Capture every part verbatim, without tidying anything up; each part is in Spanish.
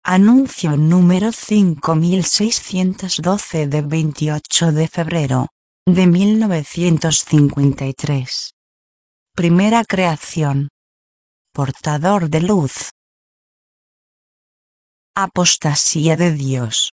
Anuncio número cinco mil seiscientos doce de veintiocho de febrero de mil novecientos cincuenta y tres. Primera creación. Portador de luz. Apostasía de Dios.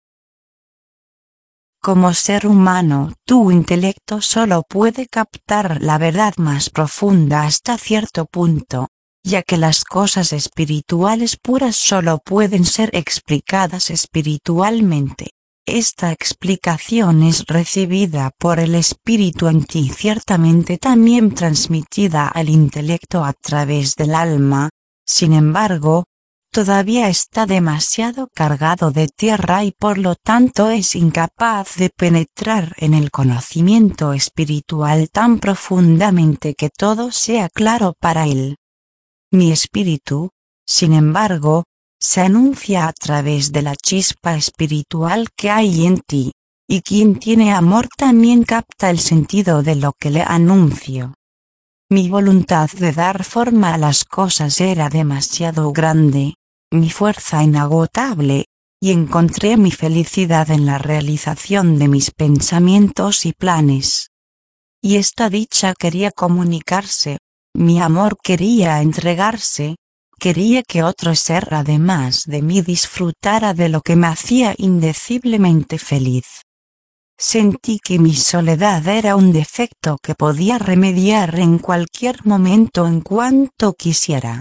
Como ser humano, tu intelecto solo puede captar la verdad más profunda hasta cierto punto, ya que las cosas espirituales puras solo pueden ser explicadas espiritualmente. Esta explicación es recibida por el espíritu en ti, ciertamente también transmitida al intelecto a través del alma. Sin embargo, todavía está demasiado cargado de tierra y por lo tanto es incapaz de penetrar en el conocimiento espiritual tan profundamente que todo sea claro para él. Mi espíritu, sin embargo, se anuncia a través de la chispa espiritual que hay en ti, y quien tiene amor también capta el sentido de lo que le anuncio. Mi voluntad de dar forma a las cosas era demasiado grande, mi fuerza inagotable, y encontré mi felicidad en la realización de mis pensamientos y planes. Y esta dicha quería comunicarse, mi amor quería entregarse, quería que otro ser además de mí disfrutara de lo que me hacía indeciblemente feliz. Sentí que mi soledad era un defecto que podía remediar en cualquier momento en cuanto quisiera.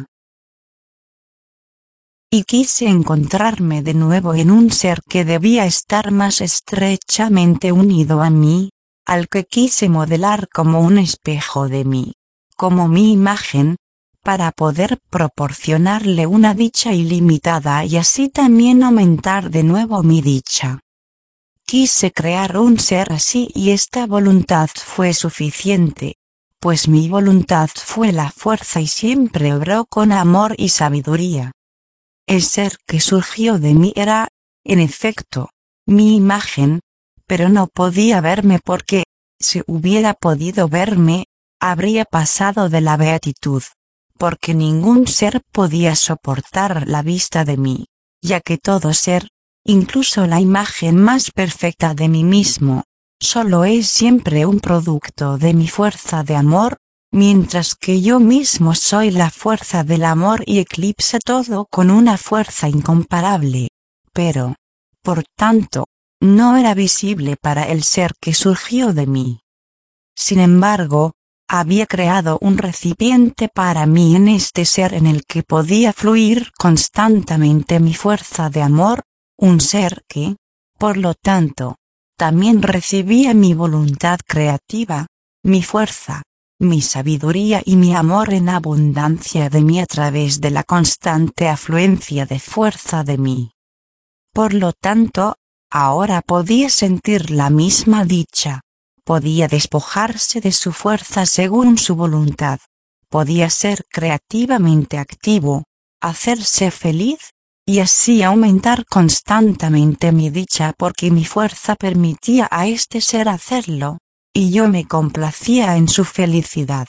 Y quise encontrarme de nuevo en un ser que debía estar más estrechamente unido a mí, al que quise modelar como un espejo de mí, como mi imagen, para poder proporcionarle una dicha ilimitada y así también aumentar de nuevo mi dicha. Quise crear un ser así y esta voluntad fue suficiente, pues mi voluntad fue la fuerza y siempre obró con amor y sabiduría. El ser que surgió de mí era, en efecto, mi imagen, pero no podía verme porque, si hubiera podido verme, habría pasado de la beatitud, porque ningún ser podía soportar la vista de mí, ya que todo ser, incluso la imagen más perfecta de mí mismo, solo es siempre un producto de mi fuerza de amor, mientras que yo mismo soy la fuerza del amor y eclipsa todo con una fuerza incomparable, pero, por tanto, no era visible para el ser que surgió de mí. Sin embargo, había creado un recipiente para mí en este ser en el que podía fluir constantemente mi fuerza de amor, un ser que, por lo tanto, también recibía mi voluntad creativa, mi fuerza, mi sabiduría y mi amor en abundancia de mí a través de la constante afluencia de fuerza de mí. Por lo tanto, ahora podía sentir la misma dicha, podía despojarse de su fuerza según su voluntad, podía ser creativamente activo, hacerse feliz, y así aumentar constantemente mi dicha porque mi fuerza permitía a este ser hacerlo, y yo me complacía en su felicidad.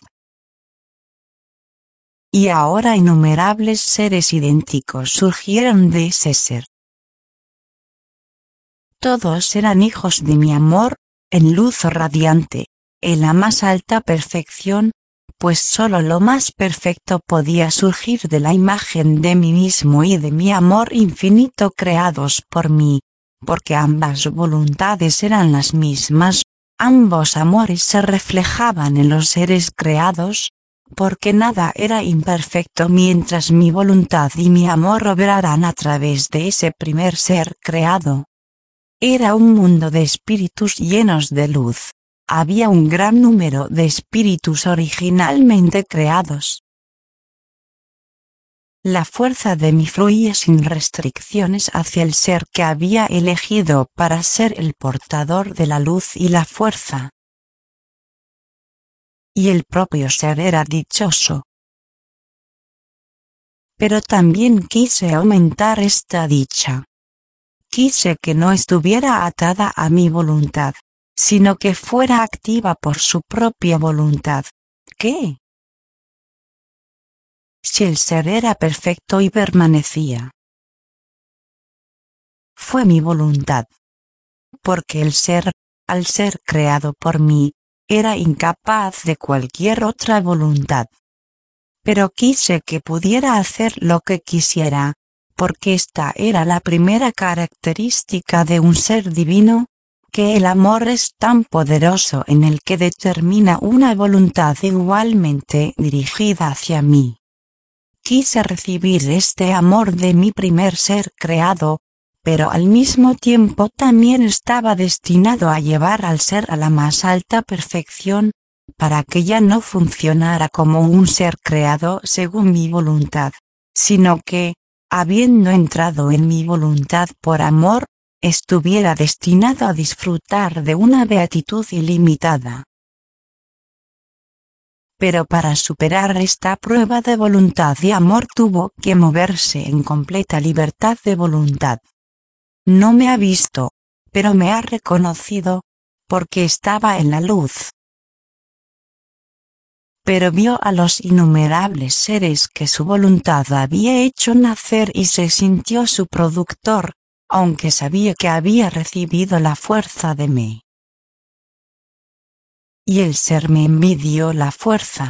Y ahora innumerables seres idénticos surgieron de ese ser. Todos eran hijos de mi amor, en luz radiante, en la más alta perfección, pues solo lo más perfecto podía surgir de la imagen de mí mismo y de mi amor infinito creados por mí, porque ambas voluntades eran las mismas, ambos amores se reflejaban en los seres creados, porque nada era imperfecto mientras mi voluntad y mi amor obraran a través de ese primer ser creado. Era un mundo de espíritus llenos de luz. Había un gran número de espíritus originalmente creados. La fuerza de mí fluía sin restricciones hacia el ser que había elegido para ser el portador de la luz y la fuerza. Y el propio ser era dichoso. Pero también quise aumentar esta dicha. Quise que no estuviera atada a mi voluntad, sino que fuera activa por su propia voluntad. ¿Qué? Si el ser era perfecto y permanecía fue mi voluntad. Porque el ser, al ser creado por mí, era incapaz de cualquier otra voluntad. Pero quise que pudiera hacer lo que quisiera, porque esta era la primera característica de un ser divino, que el amor es tan poderoso en el que determina una voluntad igualmente dirigida hacia mí. Quise recibir este amor de mi primer ser creado, pero al mismo tiempo también estaba destinado a llevar al ser a la más alta perfección, para que ya no funcionara como un ser creado según mi voluntad, sino que, habiendo entrado en mi voluntad por amor, estuviera destinado a disfrutar de una beatitud ilimitada. Pero para superar esta prueba de voluntad y amor tuvo que moverse en completa libertad de voluntad. No me ha visto, pero me ha reconocido, porque estaba en la luz. Pero vio a los innumerables seres que su voluntad había hecho nacer y se sintió su productor, aunque sabía que había recibido la fuerza de mí. Y el ser me envidió la fuerza.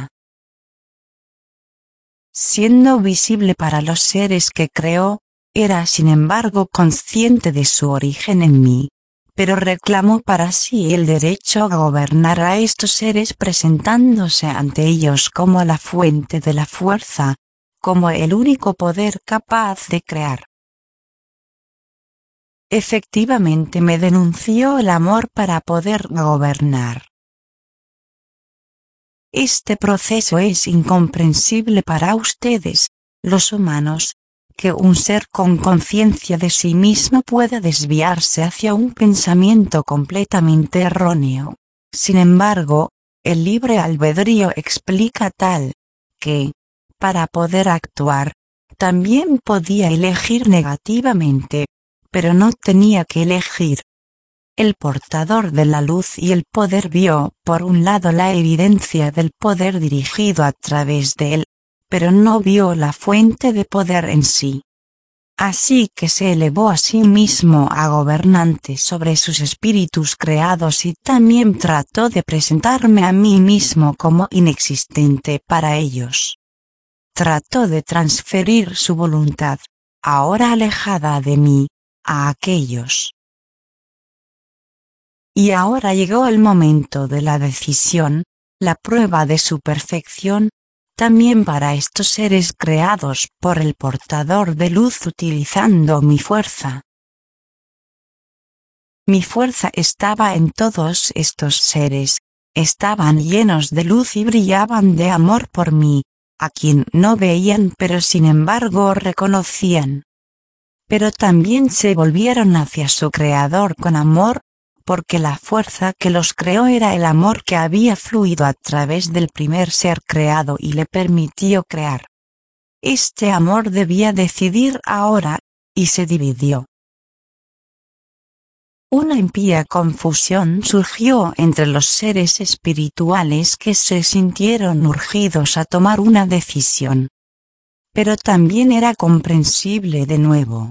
Siendo visible para los seres que creó, era sin embargo consciente de su origen en mí, pero reclamó para sí el derecho a gobernar a estos seres presentándose ante ellos como la fuente de la fuerza, como el único poder capaz de crear. Efectivamente me denunció el amor para poder gobernar. Este proceso es incomprensible para ustedes, los humanos, que un ser con conciencia de sí mismo pueda desviarse hacia un pensamiento completamente erróneo. Sin embargo, el libre albedrío explica tal, que, para poder actuar, también podía elegir negativamente, pero no tenía que elegir. El portador de la luz y el poder vio, por un lado, la evidencia del poder dirigido a través de él, pero no vio la fuente de poder en sí. Así que se elevó a sí mismo a gobernante sobre sus espíritus creados y también trató de presentarme a mí mismo como inexistente para ellos. Trató de transferir su voluntad, ahora alejada de mí, a aquellos. Y ahora llegó el momento de la decisión, la prueba de su perfección, también para estos seres creados por el portador de luz utilizando mi fuerza. Mi fuerza estaba en todos estos seres, estaban llenos de luz y brillaban de amor por mí, a quien no veían pero sin embargo reconocían. Pero también se volvieron hacia su creador con amor, porque la fuerza que los creó era el amor que había fluido a través del primer ser creado y le permitió crear. Este amor debía decidir ahora, y se dividió. Una impía confusión surgió entre los seres espirituales que se sintieron urgidos a tomar una decisión. Pero también era comprensible de nuevo,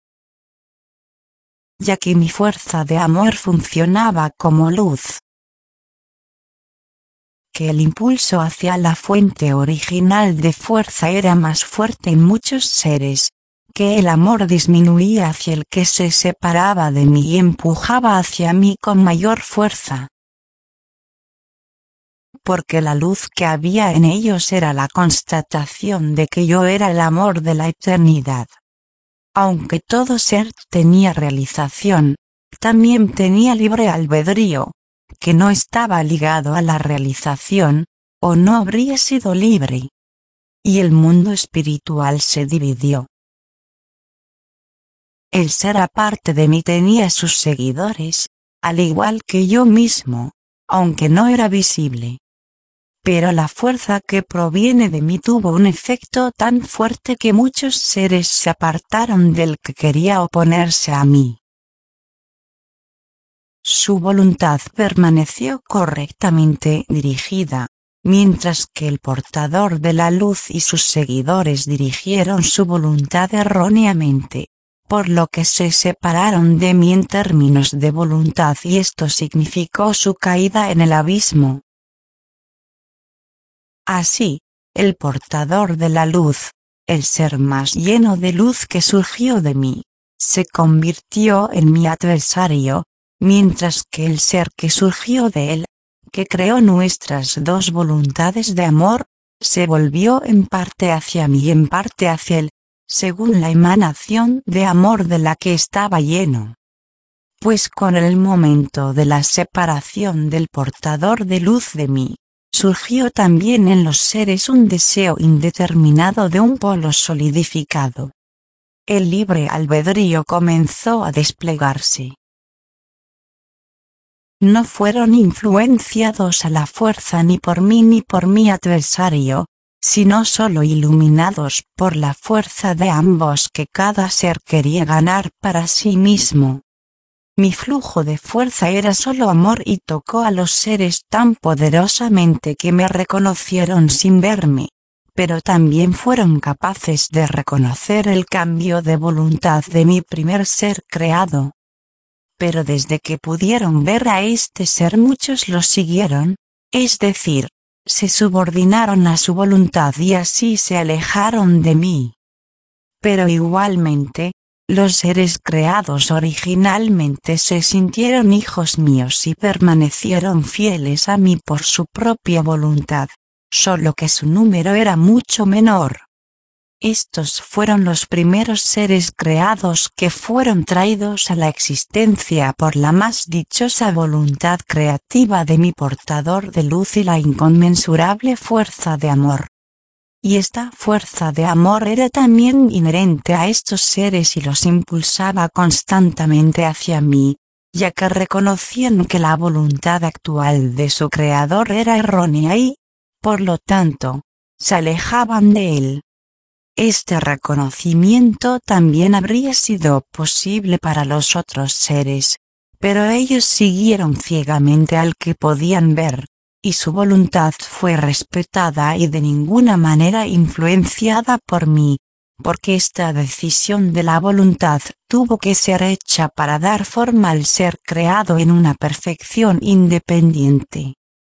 ya que mi fuerza de amor funcionaba como luz. Que el impulso hacia la fuente original de fuerza era más fuerte en muchos seres, que el amor disminuía hacia el que se separaba de mí y empujaba hacia mí con mayor fuerza. Porque la luz que había en ellos era la constatación de que yo era el amor de la eternidad. Aunque todo ser tenía realización, también tenía libre albedrío, que no estaba ligado a la realización, o no habría sido libre. Y el mundo espiritual se dividió. El ser aparte de mí tenía sus seguidores, al igual que yo mismo, aunque no era visible. Pero la fuerza que proviene de mí tuvo un efecto tan fuerte que muchos seres se apartaron del que quería oponerse a mí. Su voluntad permaneció correctamente dirigida, mientras que el portador de la luz y sus seguidores dirigieron su voluntad erróneamente, por lo que se separaron de mí en términos de voluntad y esto significó su caída en el abismo. Así, el portador de la luz, el ser más lleno de luz que surgió de mí, se convirtió en mi adversario, mientras que el ser que surgió de él, que creó nuestras dos voluntades de amor, se volvió en parte hacia mí y en parte hacia él, según la emanación de amor de la que estaba lleno. Pues con el momento de la separación del portador de luz de mí, surgió también en los seres un deseo indeterminado de un polo solidificado. El libre albedrío comenzó a desplegarse. No fueron influenciados a la fuerza ni por mí ni por mi adversario, sino solo iluminados por la fuerza de ambos que cada ser quería ganar para sí mismo. Mi flujo de fuerza era solo amor y tocó a los seres tan poderosamente que me reconocieron sin verme, pero también fueron capaces de reconocer el cambio de voluntad de mi primer ser creado. Pero desde que pudieron ver a este ser muchos lo siguieron, es decir, se subordinaron a su voluntad y así se alejaron de mí. Pero igualmente, los seres creados originalmente se sintieron hijos míos y permanecieron fieles a mí por su propia voluntad, solo que su número era mucho menor. Estos fueron los primeros seres creados que fueron traídos a la existencia por la más dichosa voluntad creativa de mi portador de luz y la inconmensurable fuerza de amor. Y esta fuerza de amor era también inherente a estos seres y los impulsaba constantemente hacia mí, ya que reconocían que la voluntad actual de su creador era errónea y, por lo tanto, se alejaban de él. Este reconocimiento también habría sido posible para los otros seres, pero ellos siguieron ciegamente al que podían ver, y su voluntad fue respetada y de ninguna manera influenciada por mí, porque esta decisión de la voluntad tuvo que ser hecha para dar forma al ser creado en una perfección independiente.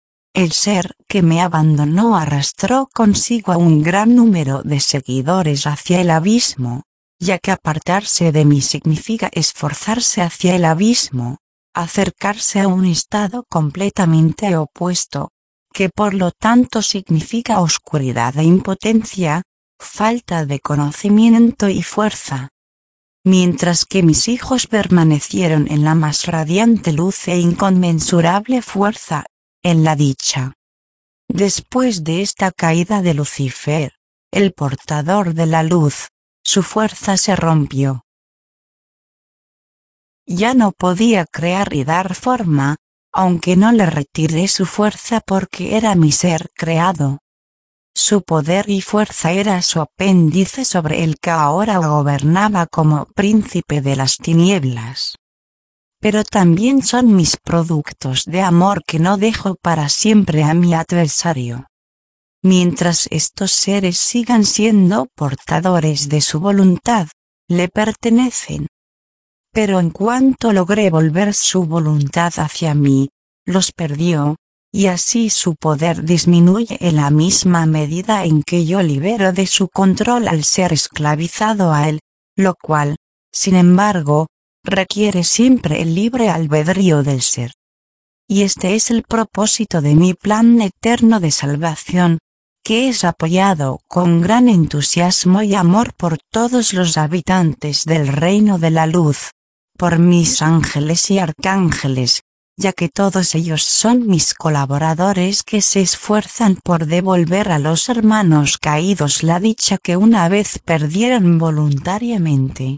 El ser que me abandonó arrastró consigo a un gran número de seguidores hacia el abismo, ya que apartarse de mí significa esforzarse hacia el abismo, acercarse a un estado completamente opuesto, que por lo tanto significa oscuridad e impotencia, falta de conocimiento y fuerza. Mientras que mis hijos permanecieron en la más radiante luz e inconmensurable fuerza, en la dicha. Después de esta caída de Lucifer, el portador de la luz, su fuerza se rompió. Ya no podía crear y dar forma, aunque no le retiré su fuerza porque era mi ser creado. Su poder y fuerza era su apéndice sobre el que ahora gobernaba como príncipe de las tinieblas. Pero también son mis productos de amor que no dejo para siempre a mi adversario. Mientras estos seres sigan siendo portadores de su voluntad, le pertenecen. Pero en cuanto logré volver su voluntad hacia mí, los perdió, y así su poder disminuye en la misma medida en que yo libero de su control al ser esclavizado a él, lo cual, sin embargo, requiere siempre el libre albedrío del ser. Y este es el propósito de mi plan eterno de salvación, que es apoyado con gran entusiasmo y amor por todos los habitantes del reino de la luz, por mis ángeles y arcángeles, ya que todos ellos son mis colaboradores que se esfuerzan por devolver a los hermanos caídos la dicha que una vez perdieron voluntariamente.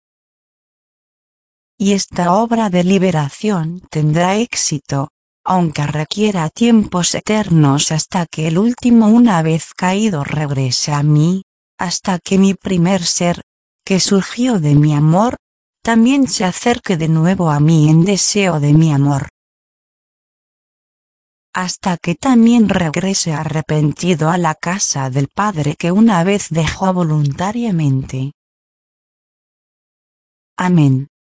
Y esta obra de liberación tendrá éxito, aunque requiera tiempos eternos hasta que el último una vez caído regrese a mí, hasta que mi primer ser, que surgió de mi amor, también se acerque de nuevo a mí en deseo de mi amor. Hasta que también regrese arrepentido a la casa del Padre que una vez dejó voluntariamente. Amén.